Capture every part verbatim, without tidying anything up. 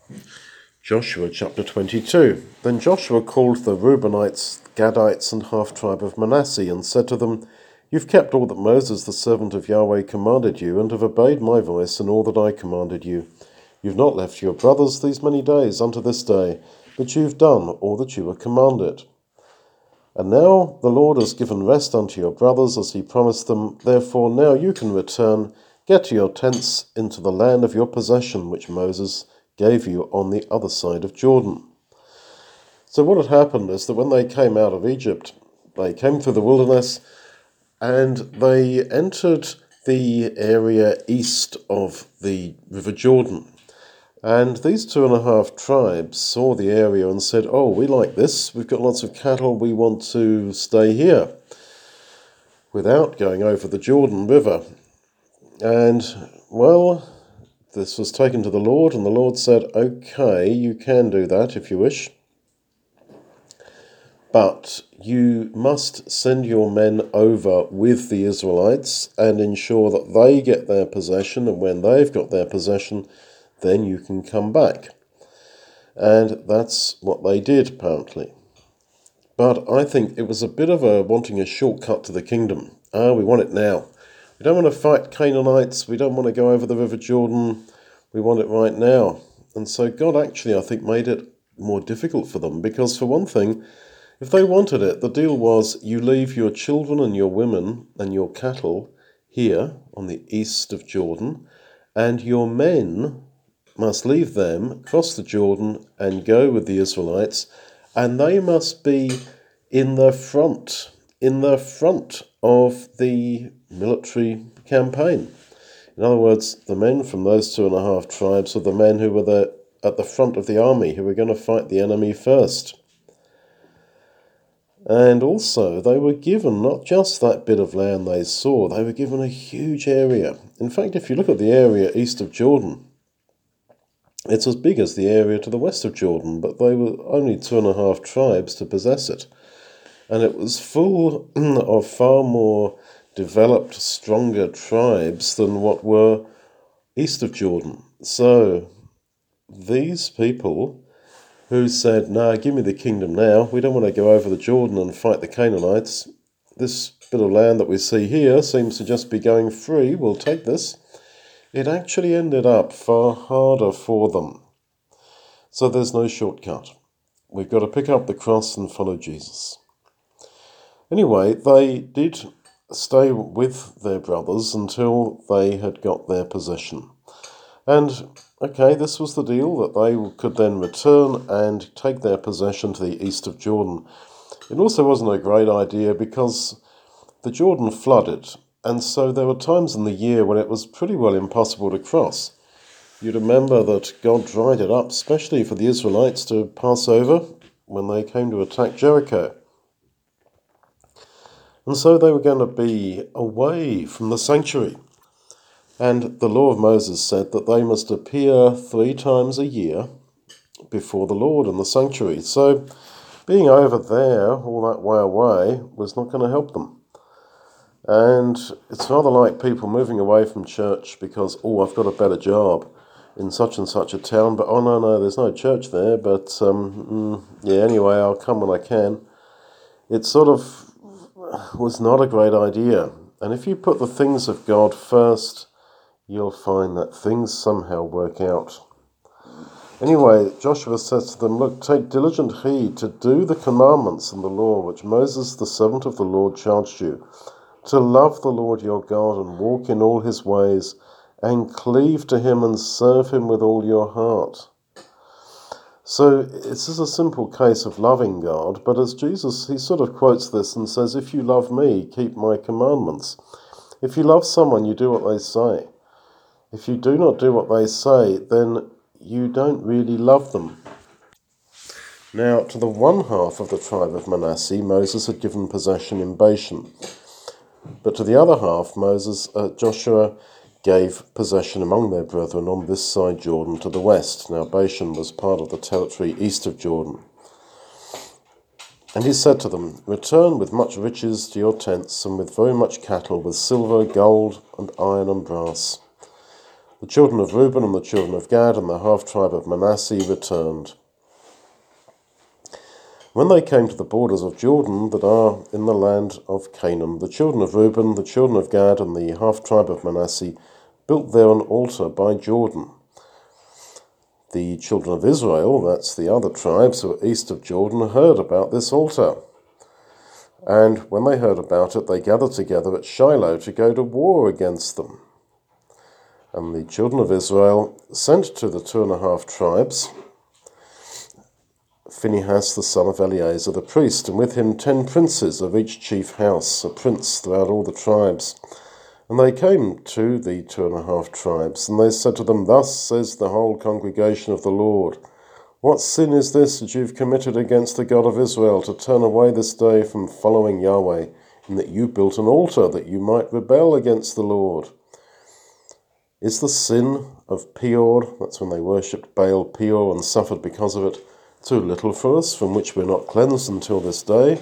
Joshua chapter twenty-two. Then Joshua called the Reubenites, Gadites, and half-tribe of Manasseh, and said to them, You've kept all that Moses the servant of Yahweh commanded you, and have obeyed my voice in all that I commanded you. You've not left your brothers these many days unto this day, but you've done all that you were commanded. And now the Lord has given rest unto your brothers, as he promised them. Therefore now you can return, get to your tents into the land of your possession, which Moses gave you on the other side of Jordan. So what had happened is that when they came out of Egypt, they came through the wilderness, and they entered the area east of the River Jordan. And these two and a half tribes saw the area and said, oh, we like this, we've got lots of cattle, we want to stay here, without going over the Jordan River. And, well, this was taken to the Lord, and the Lord said, okay, you can do that if you wish, but you must send your men over with the Israelites and ensure that they get their possession, and when they've got their possession, then you can come back. And that's what they did, apparently. But I think it was a bit of a wanting a shortcut to the kingdom. Ah, we want it now. We don't want to fight Canaanites. We don't want to go over the River Jordan. We want it right now. And so God actually, I think, made it more difficult for them, because for one thing, if they wanted it, the deal was you leave your children and your women and your cattle here on the east of Jordan, and your men must leave them, cross the Jordan, and go with the Israelites, and they must be in the front, in the front of the military campaign. In other words, the men from those two and a half tribes are the men who were there at the front of the army, who were going to fight the enemy first. And also, they were given not just that bit of land they saw, they were given a huge area. In fact, if you look at the area east of Jordan, it's as big as the area to the west of Jordan, but they were only two and a half tribes to possess it. And it was full of far more developed, stronger tribes than what were east of Jordan. So these people who said, nah, give me the kingdom now, we don't want to go over the Jordan and fight the Canaanites. This bit of land that we see here seems to just be going free, we'll take this. It actually ended up far harder for them. So there's no shortcut. We've got to pick up the cross and follow Jesus. Anyway, they did stay with their brothers until they had got their possession. And, okay, this was the deal, that they could then return and take their possession to the east of Jordan. It also wasn't a great idea because the Jordan flooded, and so there were times in the year when it was pretty well impossible to cross. You'd remember that God dried it up, especially for the Israelites to pass over when they came to attack Jericho. And so they were going to be away from the sanctuary. And the law of Moses said that they must appear three times a year before the Lord in the sanctuary. So being over there all that way away was not going to help them. And it's rather like people moving away from church because, oh, I've got a better job in such and such a town, but oh, no, no, there's no church there, but um, yeah, anyway, I'll come when I can. It sort of was not a great idea. And if you put the things of God first, you'll find that things somehow work out. Anyway, Joshua says to them, look, take diligent heed to do the commandments and the law which Moses, the servant of the Lord, charged you, to love the Lord your God and walk in all his ways, and cleave to him and serve him with all your heart. So this is a simple case of loving God, but as Jesus, he sort of quotes this and says, if you love me, keep my commandments. If you love someone, you do what they say. If you do not do what they say, then you don't really love them. Now, to the one half of the tribe of Manasseh, Moses had given possession in Bashan. But to the other half, Moses, uh, Joshua gave possession among their brethren on this side Jordan to the west. Now Bashan was part of the territory east of Jordan. And he said to them, return with much riches to your tents, and with very much cattle, with silver, gold, and iron and brass. The children of Reuben and the children of Gad and the half-tribe of Manasseh returned. When they came to the borders of Jordan that are in the land of Canaan, the children of Reuben, the children of Gad, and the half-tribe of Manasseh built there an altar by Jordan. The children of Israel, that's the other tribes who were east of Jordan, heard about this altar. And when they heard about it, they gathered together at Shiloh to go to war against them. And the children of Israel sent to the two and a half tribes Phinehas the son of Eleazar the priest, and with him ten princes of each chief house, a prince throughout all the tribes. And they came to the two and a half tribes, and they said to them, Thus says the whole congregation of the Lord, What sin is this that you've committed against the God of Israel, to turn away this day from following Yahweh, in that you built an altar that you might rebel against the Lord? Is the sin of Peor, that's when they worshipped Baal Peor and suffered because of it, too little for us, from which we're not cleansed until this day?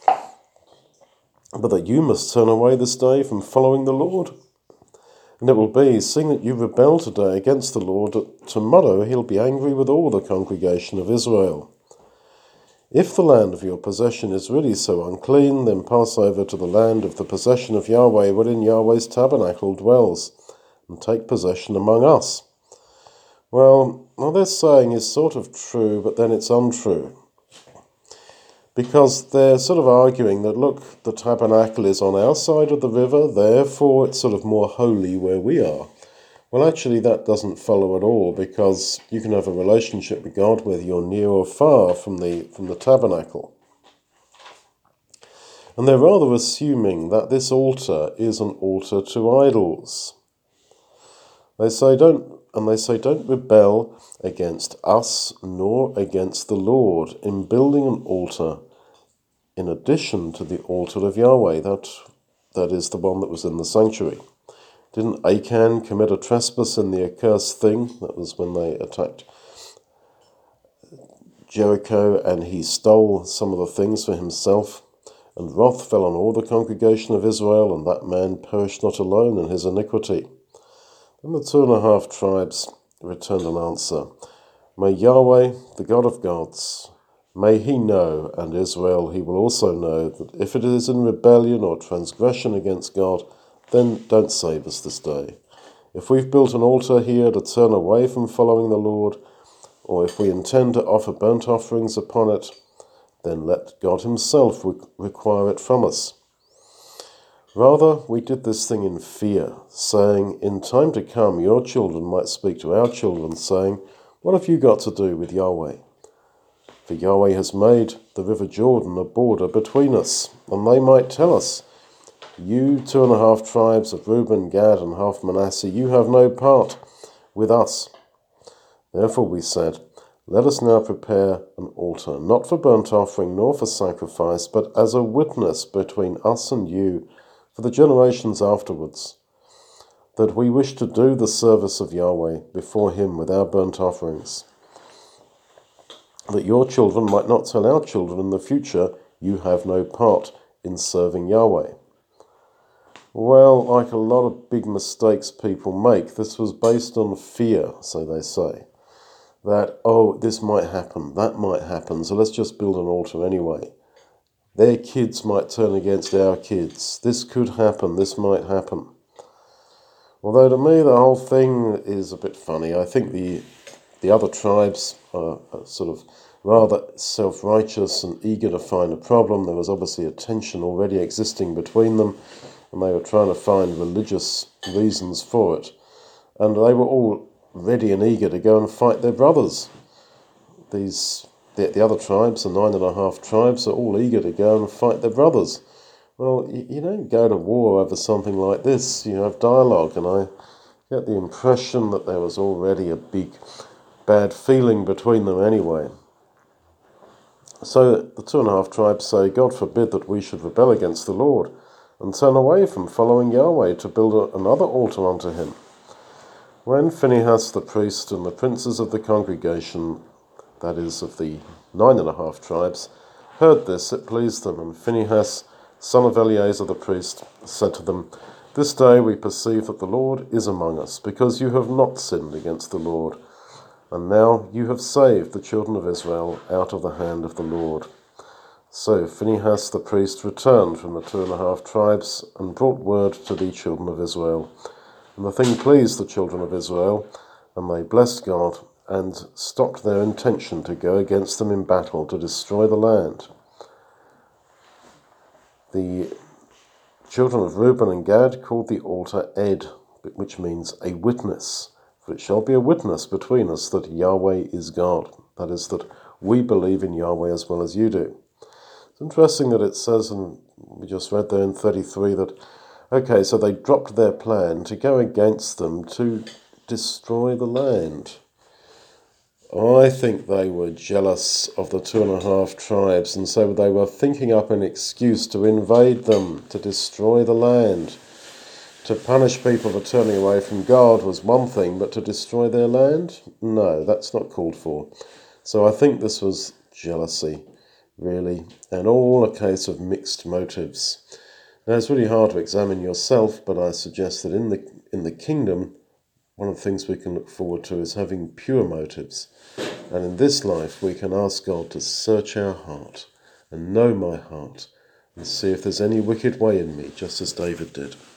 But that you must turn away this day from following the Lord? And it will be, seeing that you rebel today against the Lord, that tomorrow he'll be angry with all the congregation of Israel. If the land of your possession is really so unclean, then pass over to the land of the possession of Yahweh, wherein Yahweh's tabernacle dwells, and take possession among us. Well, what they're saying is sort of true, but then it's untrue. Because they're sort of arguing that, look, the tabernacle is on our side of the river, therefore it's sort of more holy where we are. Well, actually, that doesn't follow at all, because you can have a relationship with God whether you're near or far from the, from the tabernacle. And they're rather assuming that this altar is an altar to idols. They say, don't And they say, don't rebel against us nor against the Lord in building an altar in addition to the altar of Yahweh. That, that is the one that was in the sanctuary. Didn't Achan commit a trespass in the accursed thing? That was when they attacked Jericho, and he stole some of the things for himself. And wrath fell on all the congregation of Israel, and that man perished not alone in his iniquity. Then the two and a half tribes returned an answer. May Yahweh, the God of gods, may he know, and Israel he will also know, that if it is in rebellion or transgression against God, then don't save us this day. If we've built an altar here to turn away from following the Lord, or if we intend to offer burnt offerings upon it, then let God himself re- require it from us. Rather, we did this thing in fear, saying, in time to come your children might speak to our children, saying, What have you got to do with Yahweh? For Yahweh has made the river Jordan a border between us, and they might tell us, You two and a half tribes of Reuben, Gad, and half Manasseh, you have no part with us. Therefore we said, Let us now prepare an altar, not for burnt offering nor for sacrifice, but as a witness between us and you, for the generations afterwards, that we wish to do the service of Yahweh before him with our burnt offerings, that your children might not tell our children in the future, you have no part in serving Yahweh. Well, like a lot of big mistakes people make, this was based on fear, so they say, that, oh, this might happen, that might happen, so let's just build an altar anyway. Their kids might turn against our kids. This could happen. This might happen. Although to me the whole thing is a bit funny. I think the the other tribes are, are sort of rather self-righteous and eager to find a problem. There was obviously a tension already existing between them, and they were trying to find religious reasons for it. And they were all ready and eager to go and fight their brothers. These The, the other tribes, the nine and a half tribes, are all eager to go and fight their brothers. Well, you, you don't go to war over something like this. You have dialogue, and I get the impression that there was already a big bad feeling between them anyway. So the two and a half tribes say, God forbid that we should rebel against the Lord and turn away from following Yahweh to build a, another altar unto him. When Phinehas the priest and the princes of the congregation, that is, of the nine and a half tribes, heard this, it pleased them, and Phinehas, son of Eleazar the priest, said to them, This day we perceive that the Lord is among us, because you have not sinned against the Lord. And now you have saved the children of Israel out of the hand of the Lord. So Phinehas the priest returned from the two and a half tribes and brought word to the children of Israel. And the thing pleased the children of Israel, and they blessed God and stopped their intention to go against them in battle to destroy the land. The children of Reuben and Gad called the altar Ed, which means a witness. For it shall be a witness between us that Yahweh is God. That is, that we believe in Yahweh as well as you do. It's interesting that it says, and we just read there in thirty-three, that, okay, so they dropped their plan to go against them to destroy the land. I think they were jealous of the two and a half tribes, and so they were thinking up an excuse to invade them, to destroy the land. To punish people for turning away from God was one thing, but to destroy their land? No, that's not called for. So I think this was jealousy, really, and all a case of mixed motives. Now, it's really hard to examine yourself, but I suggest that in the in the kingdom, one of the things we can look forward to is having pure motives. And in this life, we can ask God to search our heart and know my heart and see if there's any wicked way in me, just as David did.